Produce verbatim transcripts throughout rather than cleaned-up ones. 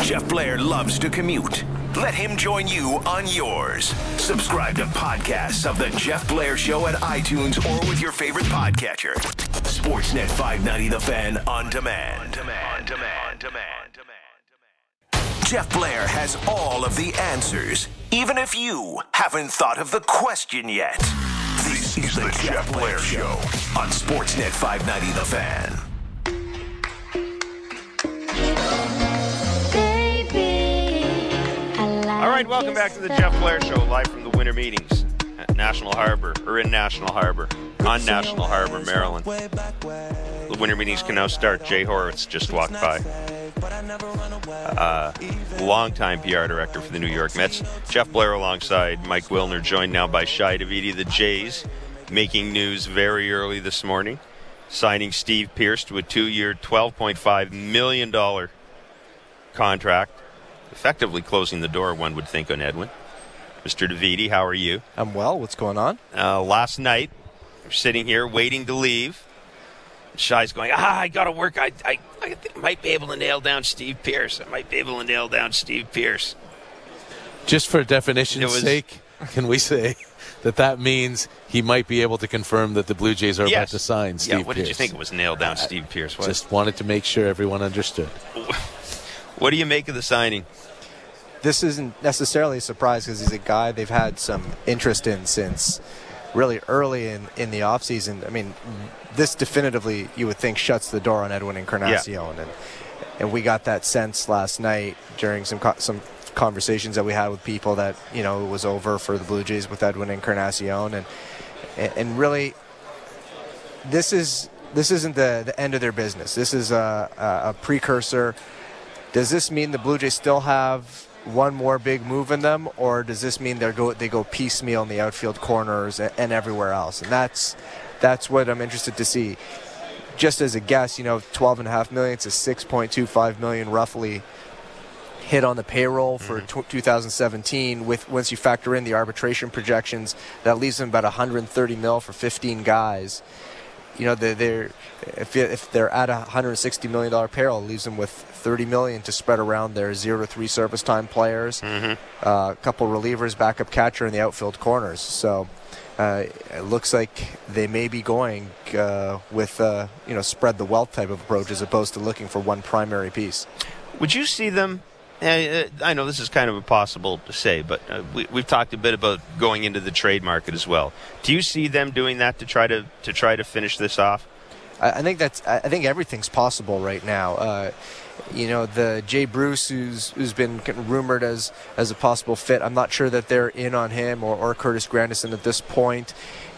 Jeff Blair loves to commute. Let him join you on yours. Subscribe to podcasts of The Jeff Blair Show at iTunes or with your favorite podcatcher. Sportsnet five ninety The Fan on demand. On demand. On demand. On demand. Jeff Blair has all of the answers, even if you haven't thought of the question yet. This is The Jeff Blair Show on Sportsnet five ninety The Fan. All right, welcome back to the Jeff Blair Show, live from the winter meetings at National Harbor, or in National Harbor, on National Harbor, Maryland. The winter meetings can now start. Jay Horowitz just walked by. Uh, longtime P R director for the New York Mets. Jeff Blair alongside Mike Wilner, joined now by Shai Davidi. The Jays making news very early this morning, signing Steve Pearce to a two-year, twelve point five million dollars contract. Effectively closing the door, one would think, on Edwin. Mister Davidi, how are you? I'm well. What's going on? Uh, last night, we're sitting here waiting to leave. Shai's going, ah, I got to work. I, I, I might be able to nail down Steve Pearce. I might be able to nail down Steve Pearce. Just for definition's was, sake, can we say that that means he might be able to confirm that the Blue Jays are yes. about to sign Steve yeah, what Pearce? did you think it was nail down uh, Steve Pearce? What? Just wanted to make sure everyone understood. What do you make of the signing? This isn't necessarily a surprise because he's a guy they've had some interest in since really early in, in the offseason. I mean, this definitively, you would think, shuts the door on Edwin Encarnacion. Yeah. And and we got that sense last night during some co- some conversations that we had with people that, you know, it was over for the Blue Jays with Edwin Encarnacion. And, and really, this, is, this isn't the, the end of their business. This is a, a, a precursor. Does this mean the Blue Jays still have one more big move in them, or does this mean they go they go piecemeal in the outfield corners and, and everywhere else? And that's that's what I'm interested to see. Just as a guess, you know, twelve and a half million to six point two five million roughly hit on the payroll for mm-hmm. t- twenty seventeen. With once you factor in the arbitration projections, that leaves them about one hundred thirty mil for fifteen guys. You know, they're, they're if if they're at a one hundred sixty million dollars payroll, it leaves them with thirty million dollars to spread around their zero to three service time players, mm-hmm. uh, a couple relievers, backup catcher, in the outfield corners. So uh, it looks like they may be going uh, with uh, you know spread the wealth type of approach as opposed to looking for one primary piece. Would you see them? Uh, I know this is kind of impossible to say, but uh, we, we've talked a bit about going into the trade market as well. Do you see them doing that to try to to try to finish this off? I, I think that's. I think everything's possible right now. Uh, you know, the Jay Bruce, who's who's been rumored as as a possible fit. I'm not sure that they're in on him or, or Curtis Granderson at this point.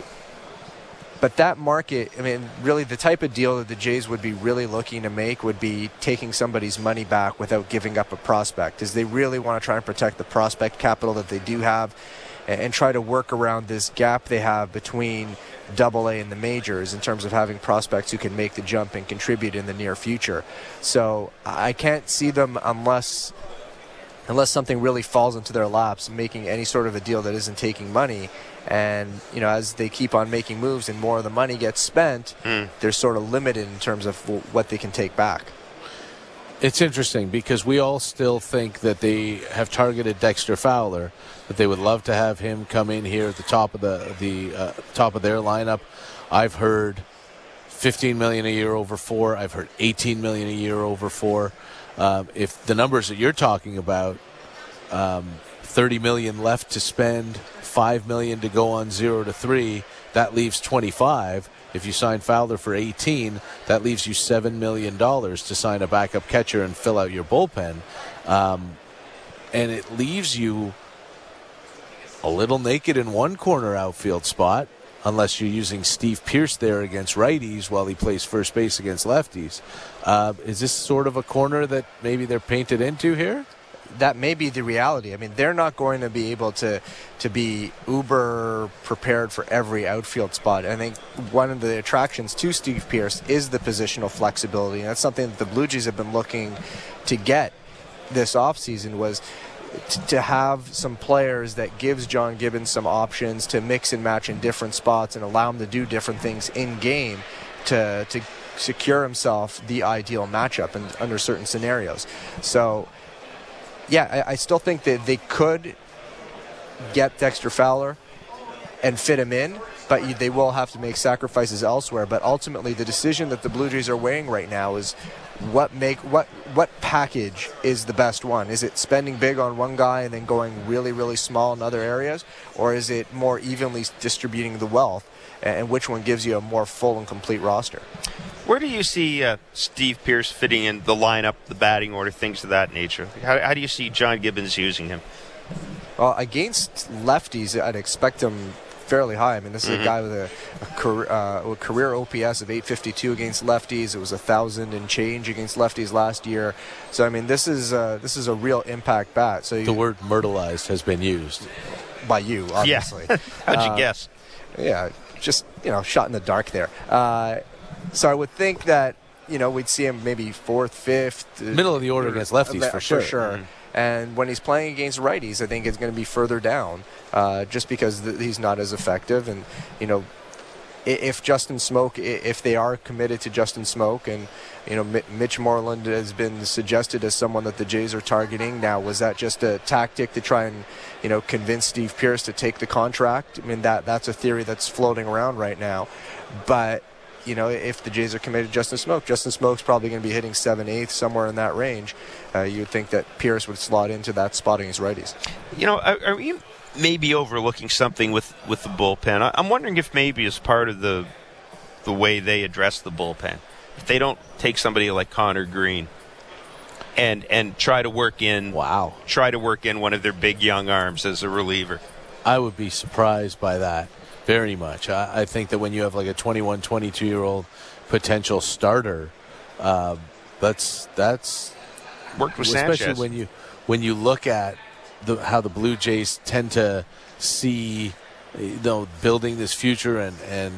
But that market, I mean, really the type of deal that the Jays would be really looking to make would be taking somebody's money back without giving up a prospect, is they really want to try and protect the prospect capital that they do have and, and try to work around this gap they have between Double A and the majors in terms of having prospects who can make the jump and contribute in the near future. So I can't see them unless unless something really falls into their laps, making any sort of a deal that isn't taking money. And, you know, as they keep on making moves and more of the money gets spent, mm. they're sort of limited in terms of w- what they can take back. It's interesting because we all still think that they have targeted Dexter Fowler, that they would love to have him come in here at the top of the the uh, top of their lineup. I've heard fifteen million dollars a year over four. I've heard eighteen million dollars a year over four. Um, if the numbers that you're talking about, um, thirty million dollars left to spend, five million dollars to go on zero to three, that leaves twenty-five. If you sign Fowler for eighteen, that leaves you seven million dollars to sign a backup catcher and fill out your bullpen. Um, and it leaves you a little naked in one corner outfield spot, unless you're using Steve Pearce there against righties while he plays first base against lefties. Uh, is this sort of a corner that maybe they're painted into here? That may be the reality. I mean, they're not going to be able to to be uber prepared for every outfield spot. I think one of the attractions to Steve Pearce is the positional flexibility, and that's something that the Blue Jays have been looking to get this offseason, was t- to have some players that gives John Gibbons some options to mix and match in different spots and allow him to do different things in game to to secure himself the ideal matchup in, under certain scenarios. So yeah, I, I still think that they could get Dexter Fowler and fit him in, but you, they will have to make sacrifices elsewhere. But ultimately, the decision that the Blue Jays are weighing right now is what make what what package is the best one? Is it spending big on one guy and then going really, really small in other areas, or is it more evenly distributing the wealth, and which one gives you a more full and complete roster? Where do you see uh, Steve Pearce fitting in the lineup, the batting order, things of that nature? How, how do you see John Gibbons using him? Well, against lefties, I'd expect him fairly high. I mean, this is mm-hmm. a guy with a, a, career, uh, a career O P S of eight fifty-two against lefties. It was a thousand and change against lefties last year. So, I mean, this is uh, this is a real impact bat. So you, the word myrtleized has been used by you, obviously. Yeah. How'd you uh, guess? Yeah, just you know, shot in the dark there. Uh, so I would think that you know we'd see him maybe fourth, fifth, middle of the order against lefties uh, for sure. For sure. Mm-hmm. And when he's playing against righties, I think it's going to be further down, uh, just because th- he's not as effective. And you know, if Justin Smoak, if they are committed to Justin Smoak, and you know, Mitch Moreland has been suggested as someone that the Jays are targeting. Now, was that just a tactic to try and you know convince Steve Pearce to take the contract? I mean, that that's a theory that's floating around right now, but. You know, if the Jays are committed to Justin Smoak, Justin Smoak's probably going to be hitting seven, eighth, somewhere in that range. Uh, you would think that Pearce would slot into that spot against righties. You know, are, are we maybe overlooking something with, with the bullpen? I, I'm wondering if maybe as part of the the way they address the bullpen, if they don't take somebody like Connor Green and and try to work in wow, try to work in one of their big young arms as a reliever. I would be surprised by that. Very much. I, I think that when you have like a twenty-one, twenty-two-year-old potential starter, uh, that's that's worked with especially Sanchez. when you when you look at the, how the Blue Jays tend to see, you know, building this future and and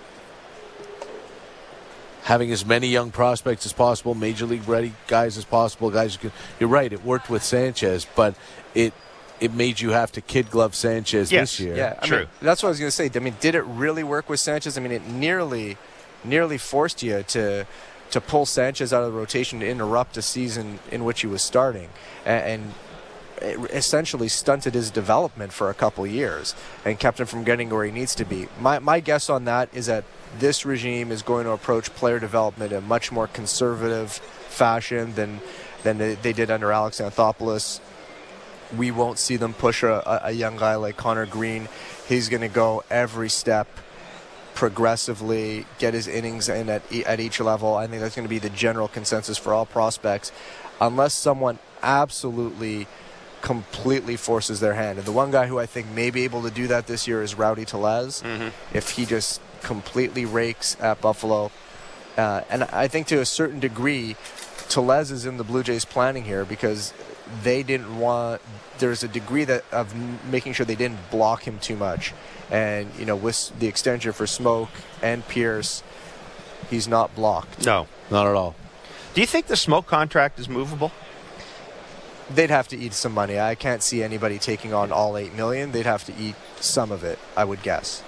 having as many young prospects as possible, major league ready guys as possible. Guys, who can, you're right. It worked with Sanchez, but it. It made you have to kid glove Sanchez yes. this year. Yeah, I true. Mean, that's what I was going to say. I mean, did it really work with Sanchez? I mean, it nearly, nearly forced you to, to pull Sanchez out of the rotation to interrupt a season in which he was starting, and, and it essentially stunted his development for a couple years and kept him from getting where he needs to be. My my guess on that is that this regime is going to approach player development in a much more conservative fashion than than they, they did under Alex Anthopoulos. We won't see them push a, a young guy like Connor Green. He's going to go every step progressively, get his innings in at, at each level. I think that's going to be the general consensus for all prospects, unless someone absolutely, completely forces their hand. And the one guy who I think may be able to do that this year is Rowdy Tellez. Mm-hmm. If he just completely rakes at Buffalo. Uh, and I think to a certain degree, Tellez is in the Blue Jays planning here because they didn't want – there's a degree that of making sure they didn't block him too much. And, you know, with the extension for Smoak and Pearce, he's not blocked. No, not at all. Do you think the Smoak contract is movable? They'd have to eat some money. I can't see anybody taking on all eight million dollars. They'd have to eat some of it, I would guess.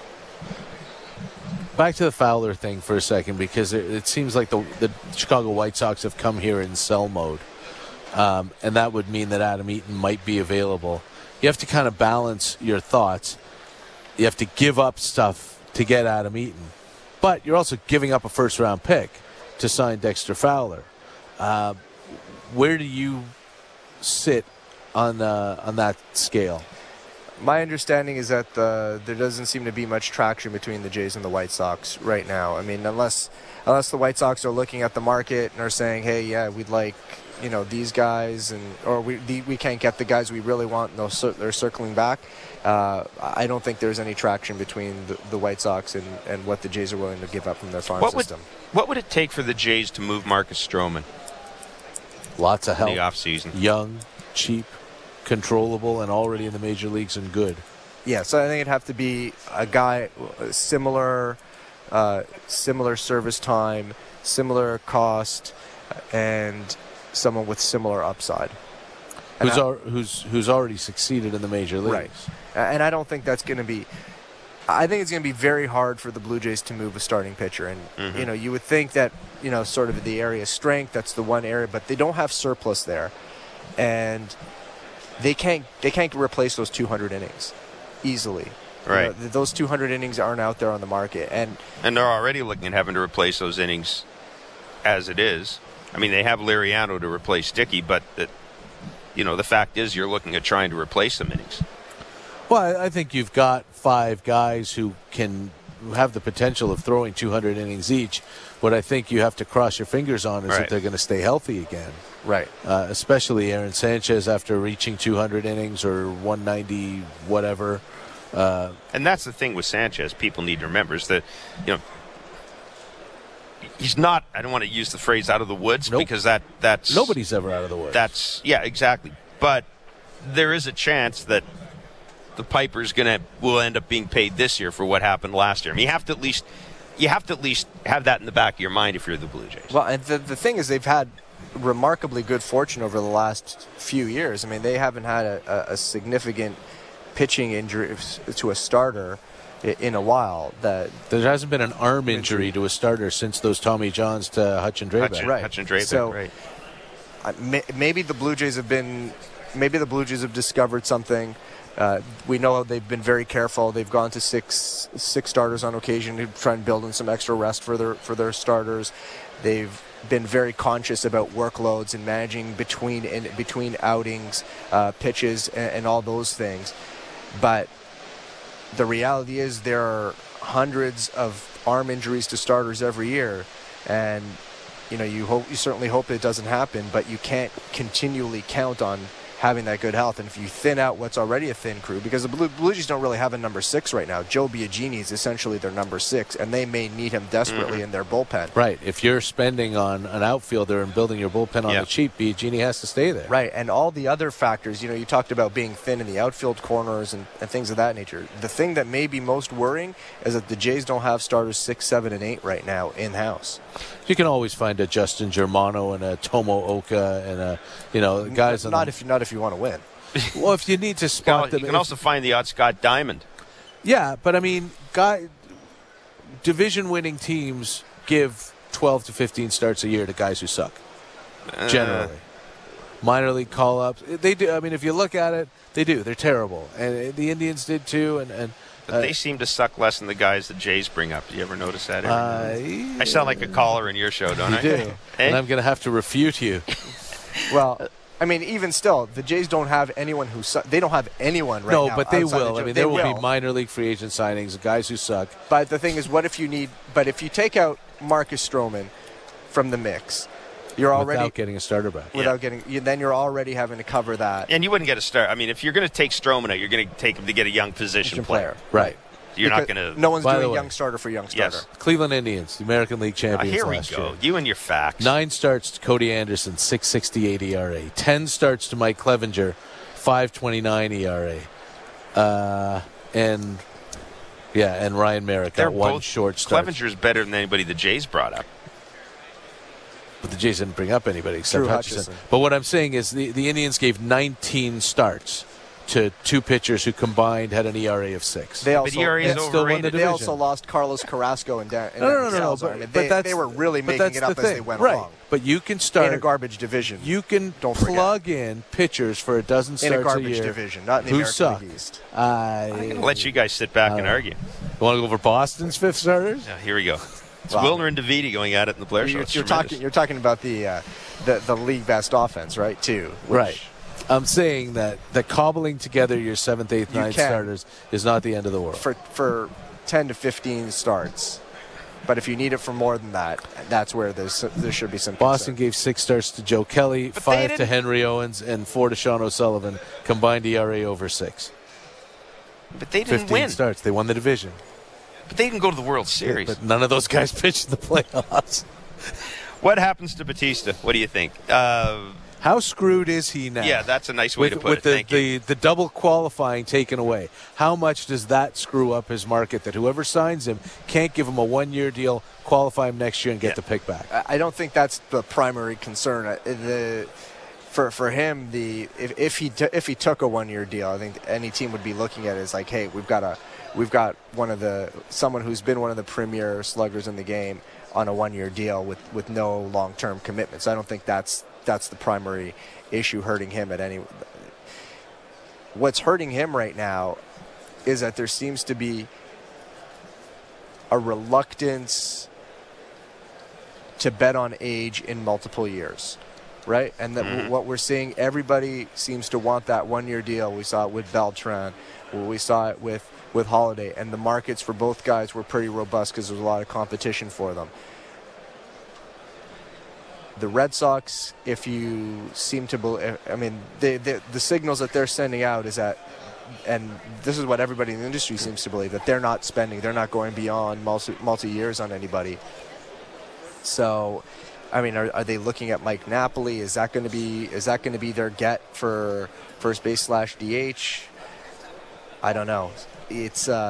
Back to the Fowler thing for a second, because it, it seems like the, the Chicago White Sox have come here in sell mode. Um, and that would mean that Adam Eaton might be available. You have to kind of balance your thoughts. You have to give up stuff to get Adam Eaton. But you're also giving up a first-round pick to sign Dexter Fowler. Uh, where do you sit on uh, on that scale? My understanding is that the, there doesn't seem to be much traction between the Jays and the White Sox right now. I mean, unless unless the White Sox are looking at the market and are saying, hey, yeah, we'd like, you know, these guys, and or we the, we can't get the guys we really want, and they're, they're circling back. Uh, I don't think there's any traction between the, the White Sox and, and what the Jays are willing to give up from their farm what system. Would, what would it take for the Jays to move Marcus Stroman? Lots of help. In the offseason. Young, cheap, controllable, and already in the major leagues and good. Yeah, so I think it'd have to be a guy similar, uh, similar service time, similar cost, and someone with similar upside. And who's, I, al- who's who's already succeeded in the major leagues. Right. And I don't think that's going to be – I think it's going to be very hard for the Blue Jays to move a starting pitcher. And, mm-hmm. you know, you would think that, you know, sort of the area of strength, that's the one area, but they don't have surplus there. And they can't they can't replace those two hundred innings easily. Right. You know, those two hundred innings aren't out there on the market, and and they're already looking at having to replace those innings as it is. I mean, they have Liriano to replace Dickey, but the, you know, the fact is you're looking at trying to replace some innings. Well, I think you've got five guys who can who have the potential of throwing two hundred innings each. What I think you have to cross your fingers on is Right. that they're going to stay healthy again. right. Uh, especially Aaron Sanchez after reaching two hundred innings or one ninety whatever. Uh, And that's the thing with Sanchez. People need to remember is that, you know, he's not. I don't want to use the phrase "out of the woods" Nope. because that that's nobody's ever out of the woods. That's yeah, exactly. But there is a chance that the Piper's gonna will end up being paid this year for what happened last year. I mean, you have to at least you have to at least have that in the back of your mind if you're the Blue Jays. Well, and the the thing is, they've had remarkably good fortune over the last few years. I mean, they haven't had a, a, a significant pitching injury to a starter in a while. That There hasn't been an arm injury to a starter since those Tommy Johns to Hutch and Drabek. Hutch, Right. Hutch and Drabek, So- right? uh, may, maybe the Blue Jays have been, maybe the Blue Jays have discovered something. Uh, we know they've been very careful. They've gone to six six starters on occasion to try and build in some extra rest for their for their starters. They've been very conscious about workloads and managing between in, between outings, uh, pitches, and, and all those things. But the reality is there are hundreds of arm injuries to starters every year, and you know you hope you certainly hope it doesn't happen, but you can't continually count on having that good health. And if you thin out what's already a thin crew, because the Blue, Blue Jays don't really have a number six right now. Joe Biagini is essentially their number six, and they may need him desperately Mm-hmm. in their bullpen. Right. If you're spending on an outfielder and building your bullpen on Yeah. the cheap, Biagini has to stay there. Right, and all the other factors, you know, you talked about being thin in the outfield corners and, and things of that nature. The thing that may be most worrying is that the Jays don't have starters six, seven, and eight right now in-house. You can always find a Justin Germano and a Tomo Oka and a, you know, guys on Not the, if not if you want to win. well, if you need to You spot can, them. you can if- also find the odd Scott Diamond. Yeah, but I mean, guy, division-winning teams give twelve to fifteen starts a year to guys who suck. Uh, Generally, minor league call-ups, they do. I mean, if you look at it, they do. They're terrible, and the Indians did too. And and But uh, they seem to suck less than the guys that Jays bring up. Do you ever notice that? uh, I sound like a caller in your show, don't you I? do, Hey? and I'm going to have to refute you. Well, I mean, even still, the Jays don't have anyone who su- they don't have anyone right no, now. but they outside will. of I Joe- mean, they there will, will be minor league free agent signings, guys who suck. But the thing is, what if you need? But if you take out Marcus Stroman from the mix, you're already without getting a starter back. without getting. You, then you're already having to cover that And you wouldn't get a start. I mean, if you're going to take Stroman out, you're going to take him to get a young position player. Right. You're not Because going to. No one's By the doing way- young starter for young starter. Yes. Cleveland Indians, the American League Ah, champions here we last go. year. You and your facts. Nine starts to Cody Anderson, six sixty-eight E R A. Ten starts to Mike Clevenger, five twenty-nine E R A. Uh, and yeah, and Ryan Merrick They're got one both. short start. Clevenger's better than anybody the Jays brought up. But the Jays didn't bring up anybody except Drew Hutchison. Hutchison. But what I'm saying is the, the Indians gave nineteen starts to two pitchers who combined had an E R A of six. They also But E R A is Yet still won the overrated. they division. also lost Carlos Carrasco and Dan. and no, no, no, Dan no, no. Salazar. But, I mean, but they, that's, they were really but making that's it the up as thing. they went right. along. But you can In a start. garbage division. You can Don't forget. plug in pitchers for a dozen in starts a garbage year division, not in the who American suck. League East. I I'll let you guys sit back and Uh, argue. want to go over Boston's fifth starters? Yeah, here we go. It's Wow. Wilner and Davidi going at it in the Blair Show. You're, It's you're tremendous. talking. You're talking about the uh, the the league best offense, right? Too. which- Right. I'm saying that the cobbling together your seventh, eighth, You ninth can. starters is not the end of the world. For for ten to fifteen starts, but if you need it for more than that, that's where there's there should be some. Boston concern. gave six starts to Joe Kelly, But they five to didn't- Henry Owens, and four to Sean O'Sullivan. Combined E R A over six. But they didn't Fifteen win. starts. They won the division. But they didn't go to the World Series. But none of those guys pitched in the playoffs. What happens to Batista? What do you think? Uh, How screwed is he now? yeah, that's a nice way with, to put with it. the, Thank you. the, the double qualifying taken away. How much does that screw up his market that whoever signs him can't give him a one-year deal, qualify him next year, and get Yeah. the pick back? I I don't think that's the primary concern. Uh, The for for him, the if, if he t- if he took a one year deal, I think any team would be looking at it as like, hey, we've got a we've got one of the someone who's been one of the premier sluggers in the game on a one year deal with, with no long term commitments. I don't think that's that's the primary issue hurting him at any. what's hurting him right now is that there seems to be a reluctance to bet on age in multiple years, right? And that mm-hmm. what we're seeing, everybody seems to want that one-year deal. We saw it with Beltran. We saw it with, with Holiday. And the markets for both guys were pretty robust because there was a lot of competition for them. The Red Sox, if you seem to believe, I mean, they, they, the signals that they're sending out is that, and this is what everybody in the industry seems to believe, that they're not spending, they're not going beyond multi, multi-years on anybody. So, I mean, are, are they looking at Mike Napoli? Is that going to be is that going to be their get for first base slash D H? I don't know. It's uh,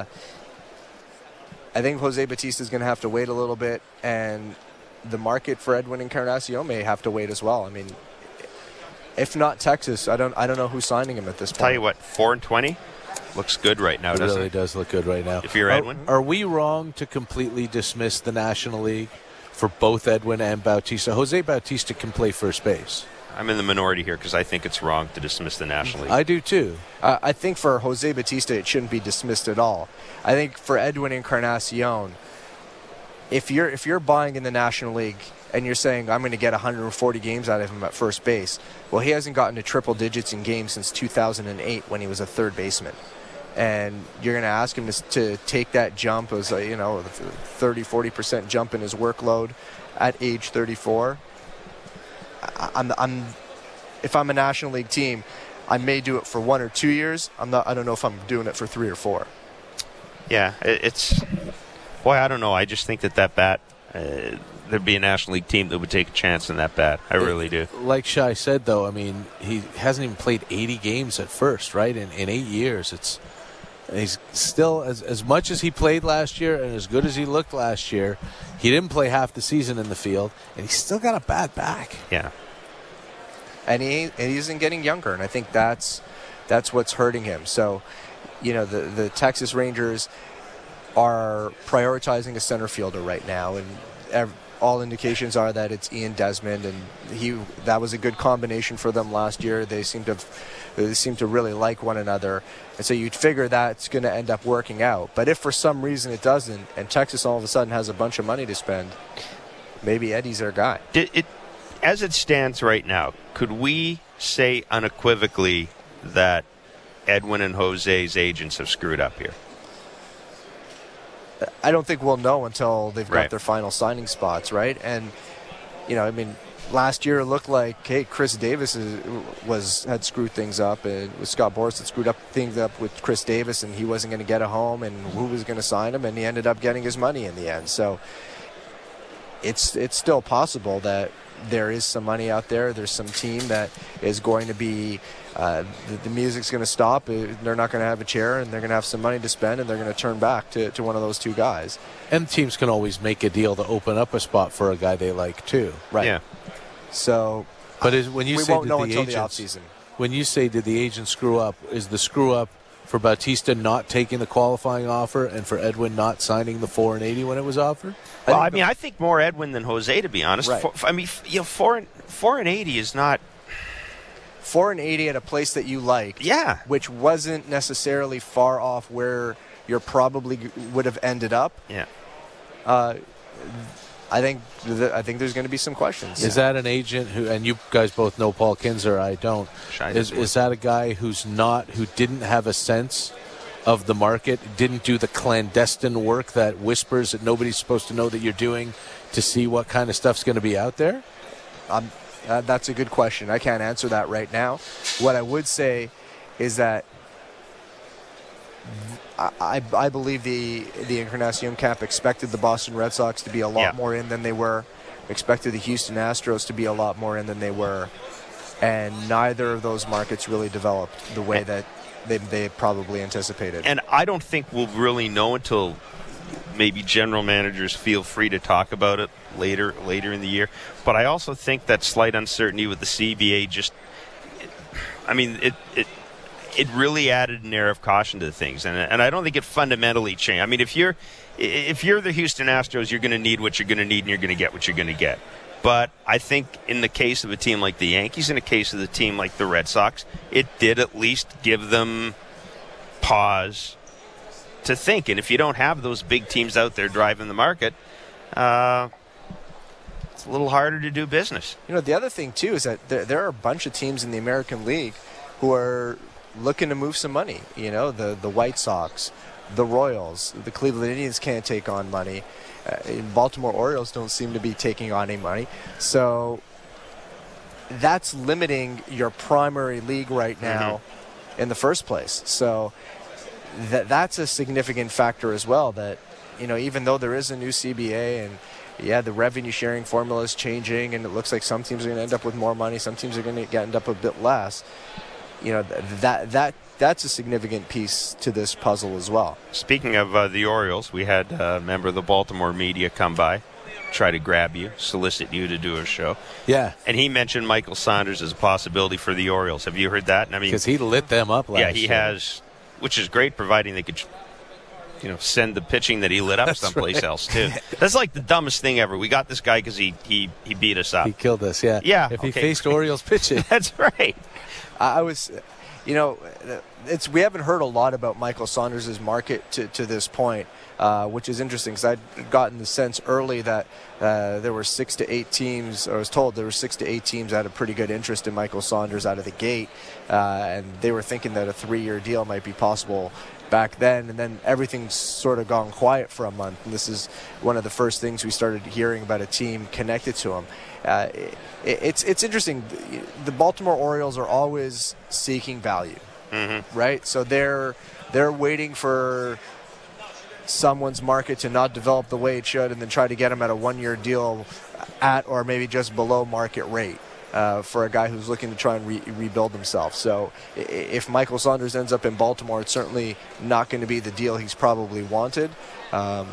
I think Jose Bautista is going to have to wait a little bit, and the market for Edwin Encarnacion may have to wait as well. I mean, if not Texas, I don't I don't know who's signing him at this point. Tell you what, four and twenty looks good right now. It doesn't really it? does look good right now. If you're are, Edwin, are we wrong to completely dismiss the National League for both Edwin and Bautista? Jose Bautista can play first base. I'm in the minority here because I think it's wrong to dismiss the National League. I do too. Uh, I think for Jose Bautista, it shouldn't be dismissed at all. I think for Edwin Encarnacion, if you're if you're buying in the National League and you're saying I'm going to get one hundred forty games out of him at first base, well, he hasn't gotten to triple digits in games since two thousand eight when he was a third baseman. And you're going to ask him to, to take that jump as a, you know, thirty, forty percent jump in his workload at age thirty-four. I, I'm, I'm, if I'm a National League team, I may do it for one or two years. I'm not. I don't know if I'm doing it for three or four. Yeah, it, it's. Boy, I don't know. I just think that that bat, uh, there'd be a National League team that would take a chance in that bat. I really do. Like Shai said, though, I mean, he hasn't even played eighty games at first, right? In in eight years, it's. He's still, as as much as he played last year and as good as he looked last year, he didn't play half the season in the field, and he's still got a bad back. Yeah. And he, and he isn't getting younger, and I think that's that's what's hurting him. So, you know, the, the Texas Rangers are prioritizing a center fielder right now, and ev- all indications are that it's Ian Desmond, and he that was a good combination for them last year. They seem to have, they seem to really like one another, and so you'd figure that's going to end up working out. But if for some reason it doesn't, and Texas all of a sudden has a bunch of money to spend, maybe Eddie's their guy. It, it, as it stands right now, could we say unequivocally that Edwin and Jose's agents have screwed up here? I don't think we'll know until they've got right. their final signing spots, right? And, you know, I mean, last year it looked like, hey, Chris Davis is, was had screwed things up, and Scott Boras had screwed up things up with Chris Davis, and he wasn't going to get a home, and who was going to sign him, and he ended up getting his money in the end. So it's it's still possible that there is some money out there. There's some team that is going to be uh, the, the music's going to stop. They're not going to have a chair, and they're going to have some money to spend, and they're going to turn back to, to one of those two guys. And teams can always make a deal to open up a spot for a guy they like too. Right. Yeah. So, but is, when you we say won't did know the until agents, the offseason. When you say did the agent screw up, is the screw up for Bautista not taking the qualifying offer and for Edwin not signing the four and eighty when it was offered? Well, I, I mean, I think more Edwin than Jose, to be honest. Right. For, I mean, you know, four and four and eighty is not four and eighty at a place that you liked. Yeah. Which wasn't necessarily far off where you probably would have ended up. Yeah. Uh, I think th- I think there's going to be some questions. Is that an agent who, and you guys both know Paul Kinzer, I don't. Is, is that a guy who's not, who didn't have a sense of the market, didn't do the clandestine work that whispers that nobody's supposed to know that you're doing to see what kind of stuff's going to be out there? Um, uh, that's a good question. I can't answer that right now. What I would say is that I, I believe the the Encarnacion camp expected the Boston Red Sox to be a lot yeah. more in than they were, expected the Houston Astros to be a lot more in than they were, and neither of those markets really developed the way that they, they probably anticipated. And I don't think we'll really know until maybe general managers feel free to talk about it later later in the year. But I also think that slight uncertainty with the C B A just, I mean, it it it really added an air of caution to things, and and I don't think it fundamentally changed. I mean, if you're if you're the Houston Astros, you're going to need what you're going to need, and you're going to get what you're going to get. But I think in the case of a team like the Yankees, in a case of the team like the Red Sox, it did at least give them pause to think. And if you don't have those big teams out there driving the market, uh, it's a little harder to do business. You know, the other thing, too, is that there, there are a bunch of teams in the American League who are looking to move some money. You know, the, the White Sox, the Royals, the Cleveland Indians can't take on money. Uh, Baltimore Orioles don't seem to be taking on any money. So that's limiting your primary league right now mm-hmm. in the first place. So that that's a significant factor as well, that, you know, even though there is a new C B A and, yeah, the revenue sharing formula is changing and it looks like some teams are going to end up with more money, some teams are going to end up a bit less, you know, that that that's a significant piece to this puzzle as well. Speaking of uh, the Orioles, we had a member of the Baltimore media come by, try to grab you, solicit you to do a show. Yeah. And he mentioned Michael Saunders as a possibility for the Orioles. Have you heard that? I mean, because he lit them up last year. Yeah, he year. has, which is great, providing they could, you know, send the pitching that he lit up That's someplace right. else, too. That's like the dumbest thing ever. We got this guy because he, he, he beat us up. He killed us, yeah. Yeah. If he okay. faced Orioles pitching. That's right. I was, you know, it's we haven't heard a lot about Michael Saunders' market to, to this point, uh, which is interesting because I'd gotten the sense early that uh, there were six to eight teams, or I was told there were six to eight teams that had a pretty good interest in Michael Saunders out of the gate, uh, and they were thinking that a three-year deal might be possible back then, and then everything's sort of gone quiet for a month, and this is one of the first things we started hearing about a team connected to him. Uh, it, it's it's interesting. The Baltimore Orioles are always seeking value, mm-hmm. right? So they're they're waiting for someone's market to not develop the way it should, and then try to get him at a one-year deal at or maybe just below market rate uh, for a guy who's looking to try and re- rebuild himself. So if Michael Saunders ends up in Baltimore, it's certainly not going to be the deal he's probably wanted. Um,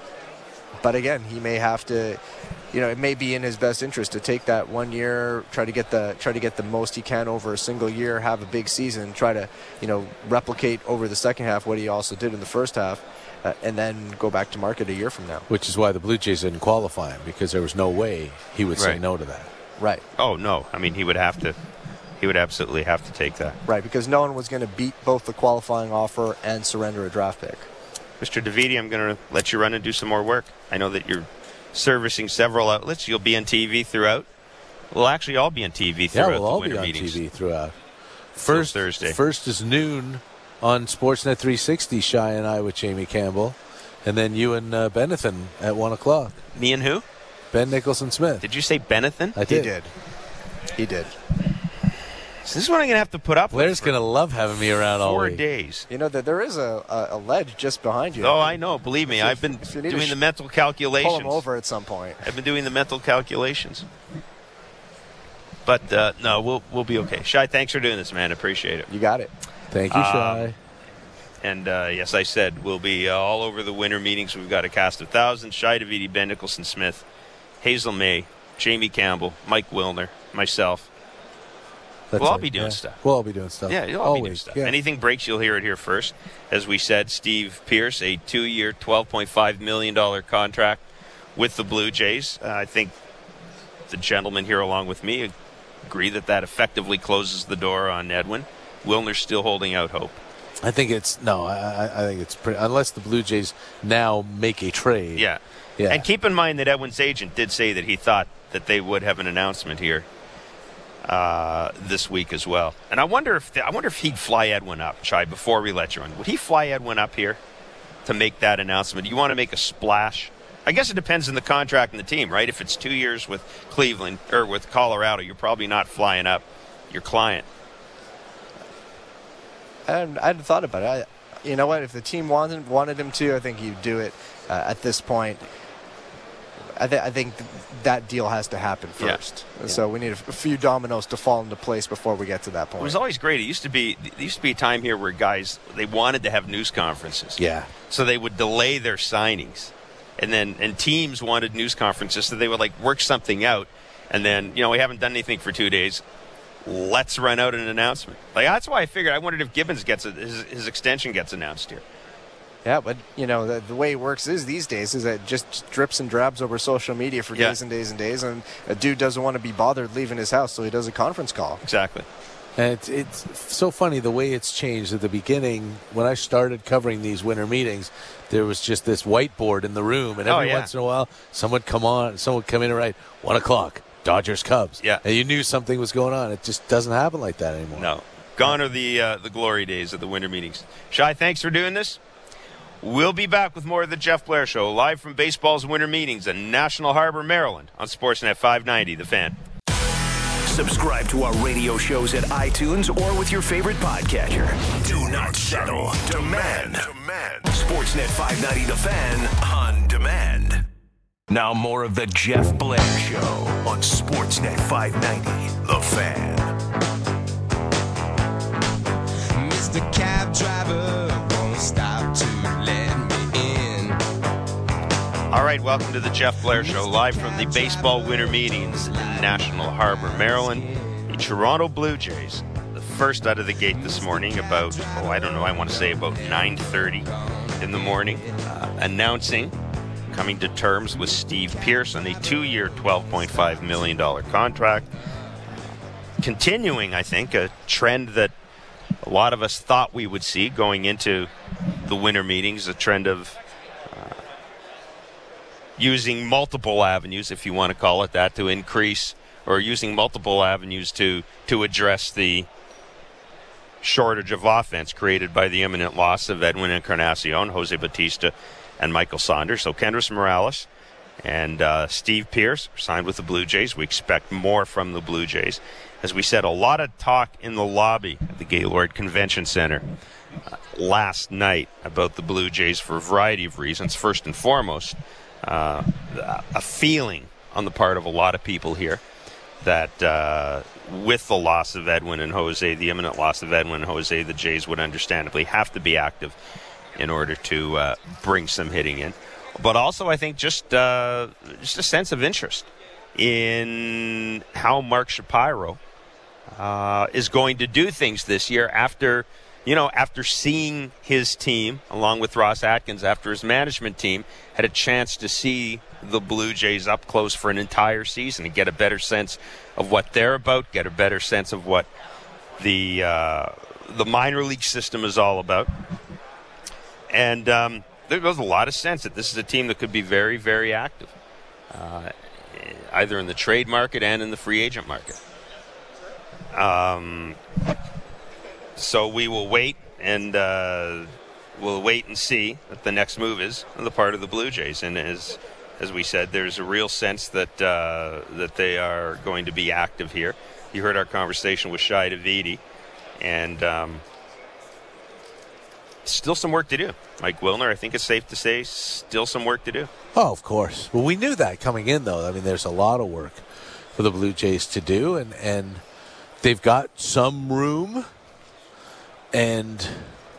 but again, he may have to. You know, it may be in his best interest to take that one year, try to get the try to get the most he can over a single year, have a big season, try to, you know, replicate over the second half what he also did in the first half, uh, and then go back to market a year from now. Which is why the Blue Jays didn't qualify him, because there was no way he would say Right. no to that. Right. Oh, no. I mean, he would have to. He would absolutely have to take that. Right, because no one was going to beat both the qualifying offer and surrender a draft pick. Mister DeViti, I'm going to let you run and do some more work. I know that you're servicing several outlets. You'll be on T V throughout. We'll actually all be on T V throughout Yeah, we'll the all winter be on meetings. T V throughout. First Thursday. First is noon on Sportsnet three sixty, Shy and I with Jamie Campbell. And then you and uh, Benethan at one o'clock. Me and who? Ben Nicholson-Smith. Did you say Benethan? I He did. did. He did. So this is what I'm going to have to put up Blair's with. going to love having me around all Four week. days. You know, that there is a, a, a ledge just behind you. Oh, I know. Believe me, If you- I've been if you need to doing sh- the mental Pull calculations. him over at some point. I've been doing the mental calculations. But, uh, no, we'll we'll be okay. Shai, thanks for doing this, man. Appreciate it. You got it. Thank you, Shy. Um, And, uh, yes, I said, we'll be uh, all over the winter meetings. We've got a cast of thousands. Shai DeViti, Ben Nicholson-Smith, Hazel May, Jamie Campbell, Mike Wilner, myself. That's we'll all it, be doing yeah. stuff. We'll all be doing stuff. Yeah, you'll all all be doing week, stuff. yeah. Anything breaks, you'll hear it here first. As we said, Steve Pearce, a two-year, twelve point five million dollars contract with the Blue Jays. Uh, I think the gentleman here along with me agree that that effectively closes the door on Edwin. Wilner's still holding out hope. I think it's no. I, I I think it's pretty, unless the Blue Jays now make a trade. Yeah. Yeah. And keep in mind that Edwin's agent did say that he thought that they would have an announcement here uh, this week as well. And I wonder if I wonder if he'd fly Edwin up, Chai, before we let you run. Would he fly Edwin up here to make that announcement? You want to make a splash? I guess it depends on the contract and the team, right? If it's two years with Cleveland or with Colorado, you're probably not flying up your client. I hadn't, I hadn't thought about it. I, you know what? If the team wanted wanted him to, I think he'd do it uh, at this point. I, th- I think th- that deal has to happen first. Yeah. So we need a, f- a few dominoes to fall into place before we get to that point. It was always great. It used to be there used to be a time here where guys, they wanted to have news conferences. Yeah. So they would delay their signings. And then and teams wanted news conferences, so they would like work something out. And then, you know, we haven't done anything for two days. Let's run out an announcement. Like that's why I figured I wondered if Gibbons gets a, his his extension gets announced here. Yeah, but, you know, the, the way it works is these days is that it just drips and drabs over social media for yeah. days and days and days, and a dude doesn't want to be bothered leaving his house, so he does a conference call. Exactly. And it's, it's so funny the way it's changed. At the beginning, when I started covering these winter meetings, there was just this whiteboard in the room, and every oh, yeah. once in a while, someone would come on, someone would come in and write, one o'clock, Dodgers, Cubs. Yeah. And you knew something was going on. It just doesn't happen like that anymore. No. Gone are the, uh, the glory days of the winter meetings. Shai, thanks for doing this. We'll be back with more of the Jeff Blair Show, live from baseball's winter meetings in National Harbor, Maryland, on Sportsnet five ninety, The Fan. Subscribe to our radio shows at iTunes or with your favorite podcatcher. Do not settle. Demand. Demand. Sportsnet five ninety The Fan on demand. Now more of the Jeff Blair Show on Sportsnet five ninety The Fan. Mister Cab Driver won't stop to let me in. All right, welcome to the Jeff Blair Show, live from the baseball winter meetings in National Harbor, Maryland. The Toronto Blue Jays, the first out of the gate this morning, about, oh, I don't know, I want to say about nine thirty in the morning, uh, announcing coming to terms with Steve Pearce on a two-year, twelve point five million dollars contract. Continuing, I think, a trend that a lot of us thought we would see going into the winter meetings, a trend of using multiple avenues, if you want to call it that, to increase, or using multiple avenues to to address the shortage of offense created by the imminent loss of Edwin Encarnacion, Jose Bautista, and Michael Saunders. So Kendrys Morales and uh, Steve Pearce signed with the Blue Jays. We expect more from the Blue Jays. As we said, a lot of talk in the lobby at the Gaylord Convention Center uh, last night about the Blue Jays for a variety of reasons. First and foremost, Uh, a feeling on the part of a lot of people here that uh, with the loss of Edwin and Jose, the imminent loss of Edwin and Jose, the Jays would understandably have to be active in order to uh, bring some hitting in. But also, I think, just uh, just a sense of interest in how Mark Shapiro uh, is going to do things this year after, you know, after seeing his team, along with Ross Atkins, after his management team had a chance to see the Blue Jays up close for an entire season and get a better sense of what they're about, get a better sense of what the uh, the minor league system is all about. And um, there was a lot of sense that this is a team that could be very, very active, uh, either in the trade market and in the free agent market. Um, so we will wait and uh, we'll wait and see what the next move is on the part of the Blue Jays. And as as we said, there's a real sense that uh, that they are going to be active here. You heard our conversation with Shai Davidi, and um, still some work to do. Mike Wilner, I think it's safe to say, still some work to do. Oh, of course. Well, we knew that coming in, though. I mean, there's a lot of work for the Blue Jays to do, and, and they've got some room and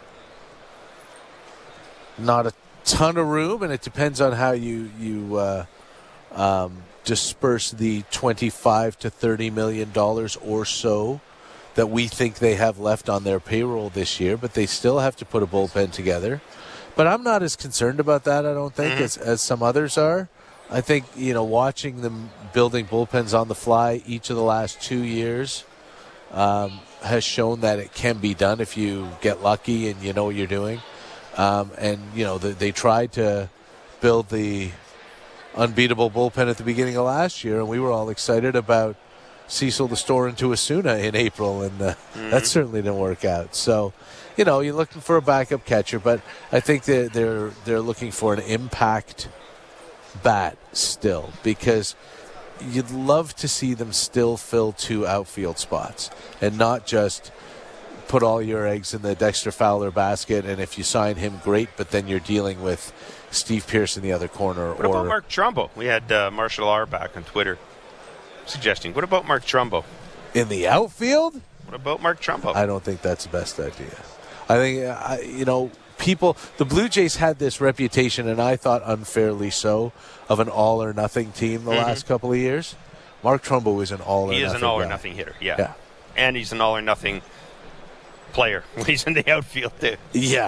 not a ton of room, and it depends on how you you uh, um, disperse the twenty-five to thirty million dollars or so that we think they have left on their payroll this year. But they still have to put a bullpen together. But I'm not as concerned about that, I don't think, mm-hmm. as as some others are. I think, you know, watching them building bullpens on the fly each of the last two years um, has shown that it can be done if you get lucky and you know what you're doing. Um, and, you know, the, they tried to build the unbeatable bullpen at the beginning of last year, and we were all excited about Cecil the Store into Osuna in April, and uh, mm-hmm. that certainly didn't work out. So, you know, you're looking for a backup catcher, but I think that they're they're looking for an impact bat still, because you'd love to see them still fill two outfield spots and not just put all your eggs in the Dexter Fowler basket, and if you sign him, great, but then you're dealing with Steve Pearce in the other corner. What or about Mark Trumbo? We had uh, Marshall R. back on Twitter suggesting, what about Mark Trumbo? In the outfield? What about Mark Trumbo? I don't think that's the best idea. I think, uh, you know, people, the Blue Jays had this reputation, and I thought unfairly so, of an all-or-nothing team the mm-hmm. last couple of years. Mark Trumbo is an all-or-nothing He is an all-or-nothing hitter, yeah. yeah. And he's an all-or-nothing player when he's in the outfield, too. Yeah.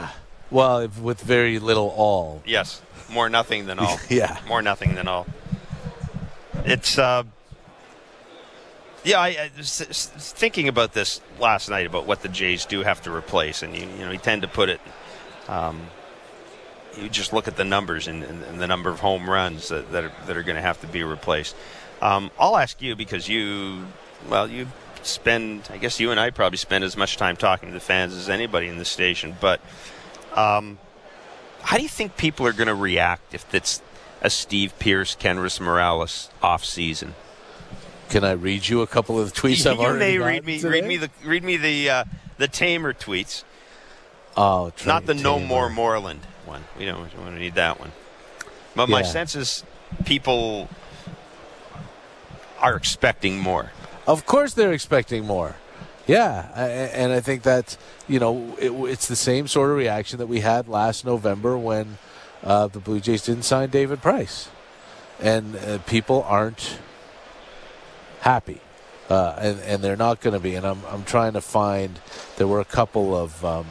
Well, if, with very little all. Yes, more nothing than all. Yeah. More nothing than all. It's, uh, yeah, I, I was thinking about this last night about what the Jays do have to replace, and you, you know, you tend to put it, um, you just look at the numbers and, and, and the number of home runs that, that are, that are going to have to be replaced. Um, I'll ask you because you, well, you spend, I guess you and I probably spend as much time talking to the fans as anybody in the station, but um, how do you think people are going to react if it's a Steve Pearce, Kenrys Morales off season? Can I read you a couple of the tweets I've you already may got read me, today? read me the read me the uh, the tamer tweets, Oh, not the Tamer. No More Moreland one. We don't, we don't need that one. But my Yeah. sense is people are expecting more. Of course they're expecting more. Yeah, I- and I think that, you know, it, it's the same sort of reaction that we had last November when uh, the Blue Jays didn't sign David Price. And uh, people aren't happy, uh, and, and they're not going to be. And I'm, I'm trying to find, there were a couple of, um,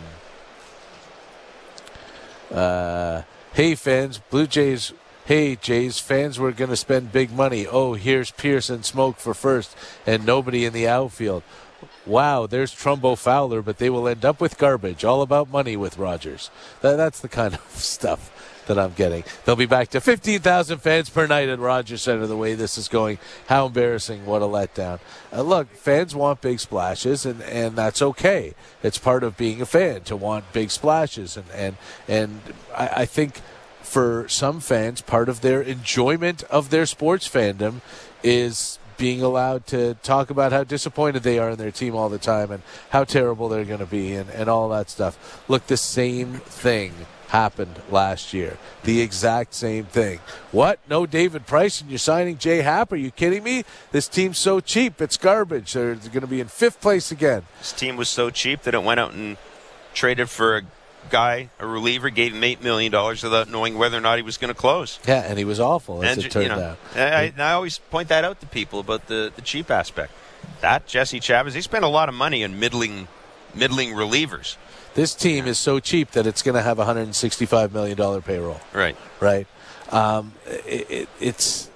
uh, hey, fans, Blue Jays... Hey, Jays, fans were going to spend big money. Oh, here's Pearce and Smoke for first and nobody in the outfield. Wow, there's Trumbo Fowler, but they will end up with garbage. All about money with Rogers. That, that's the kind of stuff that I'm getting. They'll be back to fifteen thousand fans per night at Rogers Center the way this is going. How embarrassing. What a letdown. Uh, look, fans want big splashes, and, and that's okay. It's part of being a fan to want big splashes. And, and, and I, I think for some fans, part of their enjoyment of their sports fandom is being allowed to talk about how disappointed they are in their team all the time and how terrible they're going to be and, and all that stuff. Look, the same thing happened last year. The exact same thing. What? No David Price and you're signing Jay Happ? Are you kidding me? This team's so cheap. It's garbage. They're, they're going to be in fifth place again. This team was so cheap that it went out and traded for a guy, a reliever, gave him eight million dollars without knowing whether or not he was going to close. Yeah, and he was awful, as And, it turned you know, out. I, I always point that out to people about the, the cheap aspect. That, Jesse Chavez, he spent a lot of money on middling middling relievers. This team is so cheap that it's going to have a one hundred sixty-five million dollars payroll. Right. Right? Um, it, it, it's...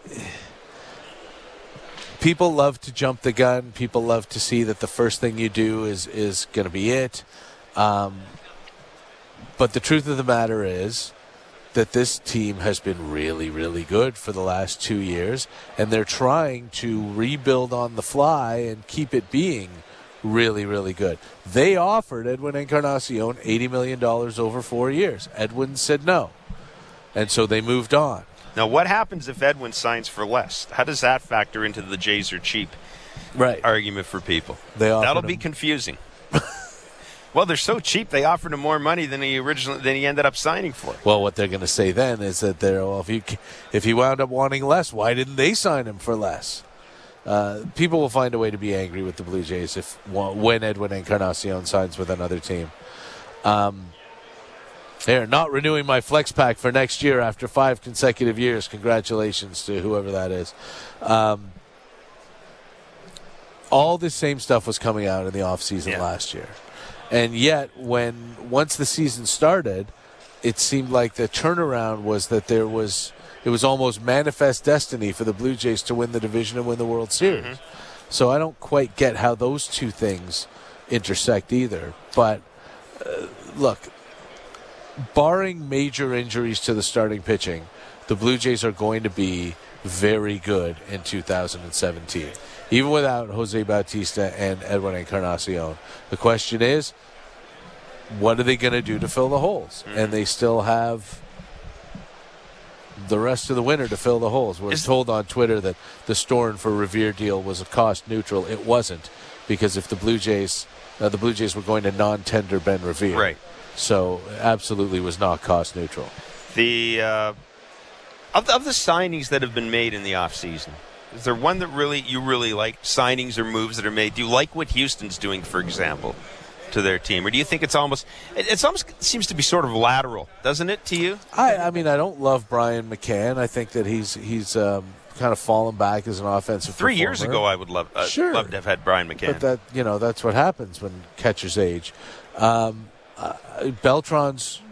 People love to jump the gun. People love to see that the first thing you do is, is going to be it. Um, but the truth of the matter is that this team has been really, really good for the last two years, and they're trying to rebuild on the fly and keep it being really, really good. They offered Edwin Encarnacion eighty million dollars over four years. Edwin said no, and so they moved on. Now, what happens if Edwin signs for less? How does that factor into the Jays are cheap Right. argument for people? They offered That'll him- be confusing. Well, they're so cheap, they offered him more money than he originally than he ended up signing for. Well, what they're going to say then is that they're well, if you if he wound up wanting less, why didn't they sign him for less? Uh, people will find a way to be angry with the Blue Jays if when Edwin Encarnacion signs with another team. Um, they're not renewing my flex pack for next year after five consecutive years. Congratulations to whoever that is. Um, all this same stuff was coming out in the offseason Yeah. last year. And yet, when once the season started, it seemed like the turnaround was that there was it was almost manifest destiny for the Blue Jays to win the division and win the World Series. Mm-hmm. So I don't quite get how those two things intersect either. But uh, look, barring major injuries to the starting pitching, the Blue Jays are going to be very good in two thousand seventeen. Even without Jose Bautista and Edwin Encarnacion. The question is, what are they going to do to fill the holes? Mm-hmm. And they still have the rest of the winter to fill the holes. We're is told on Twitter that the Storen for Revere deal was a cost neutral. It wasn't, because if the Blue Jays, uh, the Blue Jays were going to non-tender Ben Revere. Right. So absolutely was not cost neutral. The uh, of, the, of the signings that have been made in the offseason, is there one that really you really like, signings or moves that are made? Do you like what Houston's doing, for example, to their team? Or do you think it's almost it it's almost seems to be sort of lateral, doesn't it, to you? I, I mean, I don't love Brian McCann. I think that he's he's um, kind of fallen back as an offensive Three performer. years ago, I would love uh, sure. love to have had Brian McCann. But that, you know, that's what happens when catchers age. Um, uh, Beltran's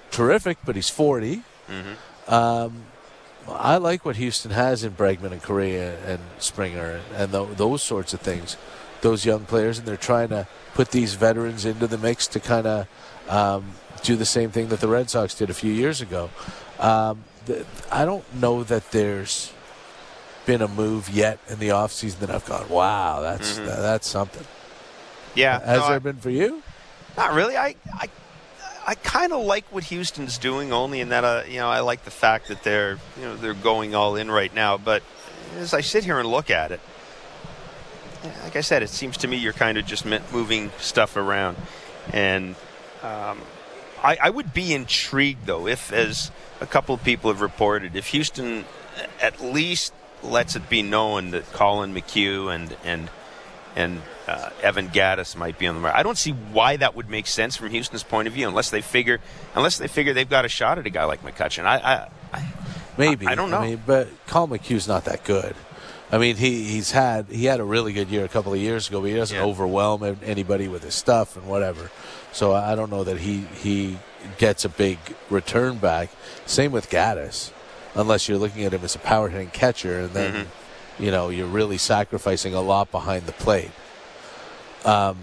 terrific, but he's forty. Mm-hmm. Um, I like what Houston has in Bregman and Correa and Springer and th- those sorts of things, those young players, and they're trying to put these veterans into the mix to kind of um, do the same thing that the Red Sox did a few years ago. Um, th- I don't know that there's been a move yet in the offseason that I've gone, wow, that's Mm-hmm. th- that's something. Yeah. Has no, there I- been for you? Not really. I I, I kind of like what Houston's doing, only in that uh, you know I like the fact that they're you know they're going all in right now. But as I sit here and look at it, like I said, it seems to me you're kind of just moving stuff around, and um, I, I would be intrigued though if, as a couple of people have reported, if Houston at least lets it be known that Colin McHugh and and and uh, Evan Gattis might be on the market. I don't see why that would make sense from Houston's point of view, unless they figure unless they figure they've got a shot at a guy like McCutchen. I, I, I Maybe. I, I don't know. I mean, but Colin McHugh's not that good. I mean, he, he's had he had a really good year a couple of years ago, but he doesn't Yeah. overwhelm anybody with his stuff and whatever. So I don't know that he he gets a big return back. Same with Gattis, unless you're looking at him as a power hitting catcher, and then Mm-hmm. you know you're really sacrificing a lot behind the plate. Um.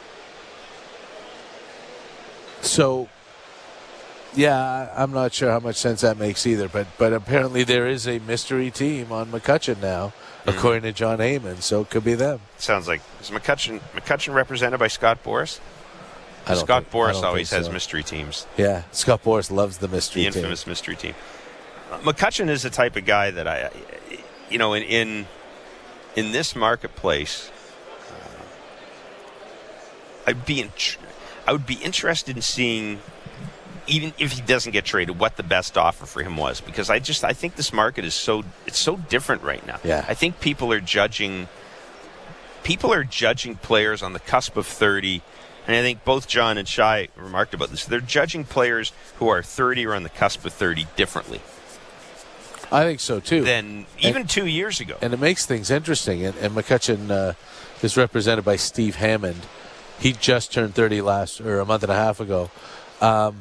So. Yeah, I'm not sure how much sense that makes either, but but apparently there is a mystery team on McCutchen now, Mm-hmm. according to John Heyman, so it could be them. Sounds like is McCutchen McCutchen represented by Scott Boras? I don't Scott think- I Boras don't always think has so. mystery teams. Yeah, Scott Boras loves the mystery The team. infamous mystery team. Uh, McCutchen is the type of guy that I, you know, in in, in this marketplace, uh, I'd be in, I would be interested in seeing, even if he doesn't get traded, what the best offer for him was, because I just I think this market is so it's so different right now. Yeah. I think people are judging people are judging players on the cusp of thirty. And I think both John and Shai remarked about this. They're judging players who are thirty or on the cusp of thirty differently I think so too. than even two years ago. And it makes things interesting. And, and McCutchen uh, is represented by Steve Hammond. He just turned thirty last or a month and a half ago. Um,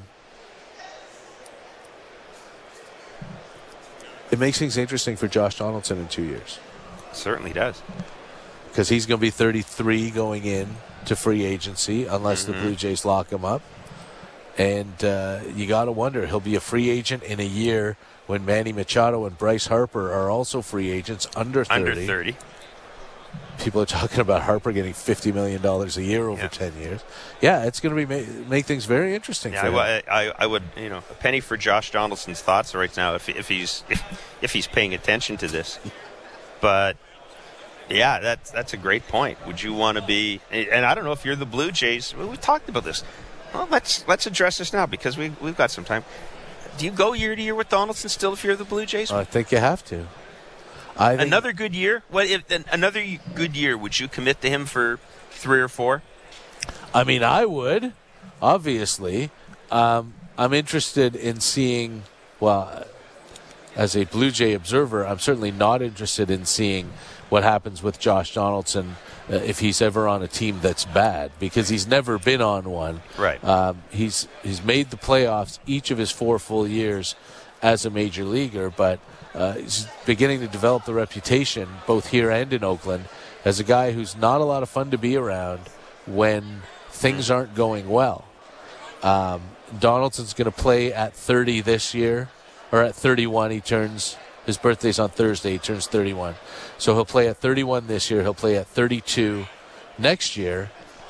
it makes things interesting for Josh Donaldson in two years Certainly does. because he's going to be thirty-three going in to free agency unless Mm-hmm. the Blue Jays lock him up. And uh, you got to wonder, he'll be a free agent in a year when Manny Machado and Bryce Harper are also free agents under thirty. Under thirty. People are talking about Harper getting fifty million dollars a year over Yeah. ten years. Yeah, it's going to be ma- make things very interesting Yeah, for him. I, I, I would, you know, a penny for Josh Donaldson's thoughts right now if, if he's if, if he's paying attention to this. But yeah, that's that's a great point. Would you want to be? And I don't know if you're the Blue Jays. Well, we talked about this. Well, let's let's address this now because we we've got some time. Do you go year to year with Donaldson still if you're the Blue Jays? I think you have to. I think, Another good year? What if another good year? Would you commit to him for three or four? I mean, I would, obviously. Um, I'm interested in seeing, well, as a Blue Jay observer, I'm certainly not interested in seeing what happens with Josh Donaldson uh, if he's ever on a team that's bad, because he's never been on one. Right. Um, he's he's made the playoffs each of his four full years as a major leaguer, but uh, he's beginning to develop the reputation both here and in Oakland as a guy who's not a lot of fun to be around when things aren't going well. Um, Donaldson's going to play at thirty this year, or at thirty-one. He turns, his birthday's on Thursday, he turns thirty-one. So he'll play at thirty-one this year, he'll play at thirty-two next year.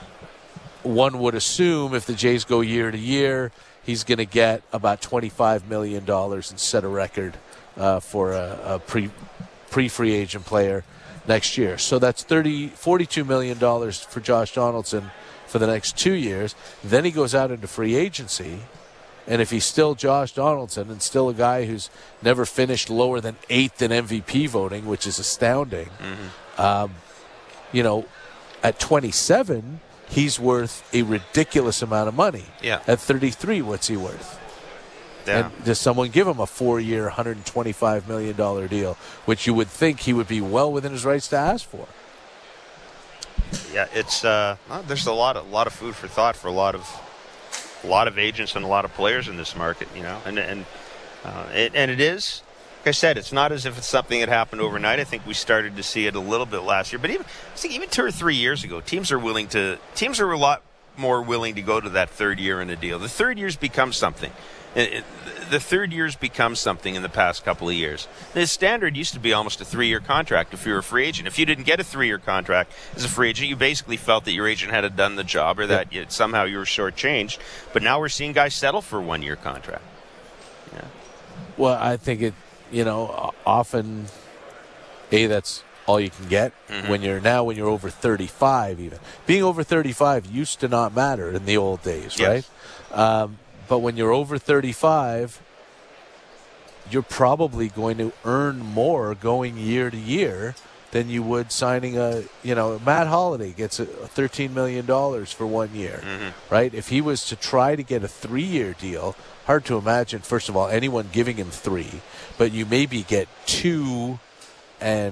One would assume if the Jays go year to year, he's going to get about twenty-five million dollars and set a record uh, for a, a pre, pre-free agent player next year. So that's thirty, forty-two million dollars for Josh Donaldson for the next two years. Then he goes out into free agency. And if he's still Josh Donaldson and still a guy who's never finished lower than eighth in M V P voting, which is astounding, Mm-hmm. um, you know, at twenty-seven, he's worth a ridiculous amount of money. Yeah. At thirty-three, what's he worth? Yeah. And does someone give him a four-year, one hundred twenty-five million dollars deal, which you would think he would be well within his rights to ask for? Yeah, it's uh, well, there's a lot of a lot of food for thought for a lot of a lot of agents and a lot of players in this market, you know, and and uh, it, and it is. Like I said, it's not as if it's something that happened overnight. I think we started to see it a little bit last year, but even I think even two or three years ago, teams are willing to teams are a lot more willing to go to that third year in a deal. The third year's become something. It, it, the third year's become something in the past couple of years. The standard used to be almost a three-year contract if you were a free agent. If you didn't get a three-year contract as a free agent, you basically felt that your agent had done the job or that you, somehow you were shortchanged. But now we're seeing guys settle for a one-year contract. Yeah. Well, I think it. You know, often, A, that's all you can get. Mm-hmm. When you're now, when you're over thirty-five even. Being over thirty-five used to not matter in the old days, yes. right? Um, but when you're over thirty-five, you're probably going to earn more going year to year than you would signing a, you know, Matt Holliday gets a thirteen million dollars for one year, mm-hmm. right? If he was to try to get a three-year deal, hard to imagine, first of all, anyone giving him three, but you maybe get two and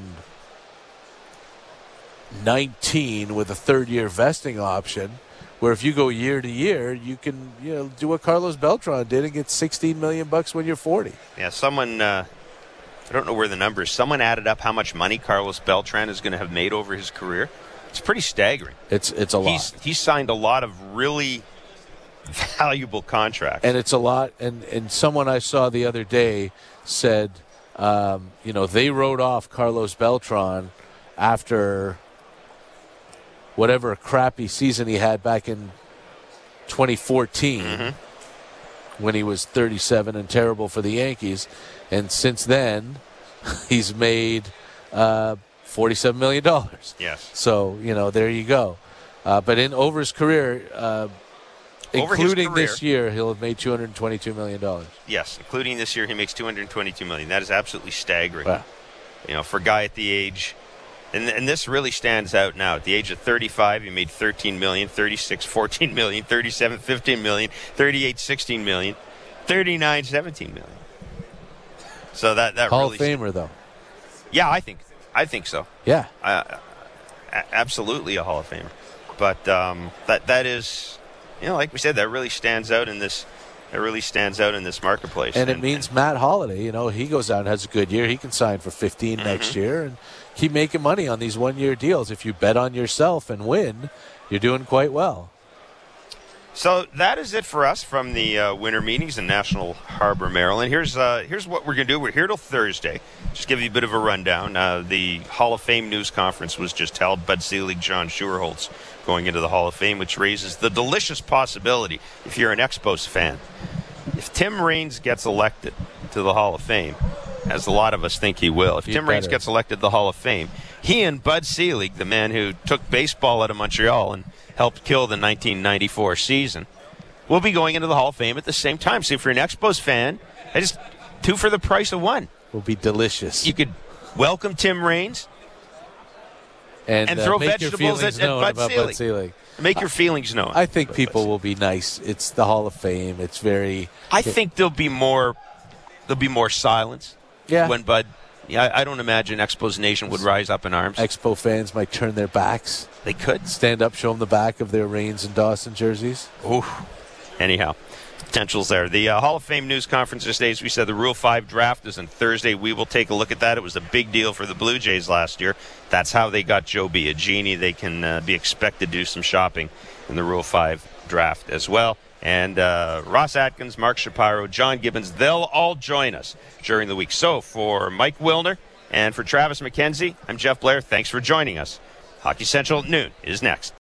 nineteen with a third-year vesting option, where if you go year to year, you can, you know, do what Carlos Beltran did and get sixteen million bucks when you're forty. Yeah, someone, uh, I don't know where the number is, someone added up how much money Carlos Beltran is going to have made over his career. It's pretty staggering. It's it's a lot. He's, he's signed a lot of really valuable contracts. And it's a lot. And, and someone I saw the other day said, um, you know, they wrote off Carlos Beltran after whatever crappy season he had back in twenty fourteen mm-hmm. when he was thirty-seven and terrible for the Yankees. And since then, he's made uh, forty-seven million dollars. Yes. So, you know, there you go. Uh, but in over his career, uh, over including his career, this year, he'll have made two hundred twenty-two million dollars. Yes, including this year, he makes two hundred twenty-two million dollars. That is absolutely staggering. Wow. You know, for a guy at the age, and and this really stands out now. At the age of thirty-five, he made thirteen million dollars, thirty-six, fourteen million dollars, thirty-seven, fifteen million dollars, thirty-eight, sixteen million dollars, thirty-nine, seventeen million dollars. So that that Hall really of Famer, though. Yeah, I think I think so. Yeah, uh, absolutely a Hall of Famer. But um, that that is, you know, like we said, that really stands out in this. That really stands out in this marketplace. And, and it and, means and, Matt Holliday. You know, he goes out and has a good year. He can sign for fifteen mm-hmm. next year and keep making money on these one-year deals. If you bet on yourself and win, you're doing quite well. So that is it for us from the uh, winter meetings in National Harbor, Maryland. Here's uh, here's what we're going to do. We're here till Thursday. Just give you a bit of a rundown. Uh, the Hall of Fame news conference was just held. Bud Selig, John Schuerholz going into the Hall of Fame, which raises the delicious possibility, if you're an Expos fan, if Tim Raines gets elected to the Hall of Fame, as a lot of us think he will, if He'd Tim Raines better. gets elected to the Hall of Fame, he and Bud Selig, the man who took baseball out of Montreal and helped kill the nineteen ninety-four season, will be going into the Hall of Fame at the same time. So if you're an Expos fan, I just two for the price of one. Will be delicious. You could welcome Tim Raines and, and uh, throw make your vegetables feelings at, at known Bud about Selig. Bud Selig. Make your feelings known. I think people will be nice. It's the Hall of Fame. It's very. I think there'll be more. There'll be more silence. Yeah. When Bud. Yeah, I don't imagine Expos Nation would rise up in arms. Expo fans might turn their backs. They could stand up, show them the back of their Raines and Dawson jerseys. Ooh. Anyhow, potential's there. The uh, Hall of Fame news conference this day, as we said, the Rule five draft is on Thursday. We will take a look at that. It was a big deal for the Blue Jays last year. That's how they got Joe Biagini. They can uh, be expected to do some shopping in the Rule five draft as well. And uh, Ross Atkins, Mark Shapiro, John Gibbons, they'll all join us during the week. So for Mike Wilner and for Travis McKenzie, I'm Jeff Blair. Thanks for joining us. Hockey Central at noon is next.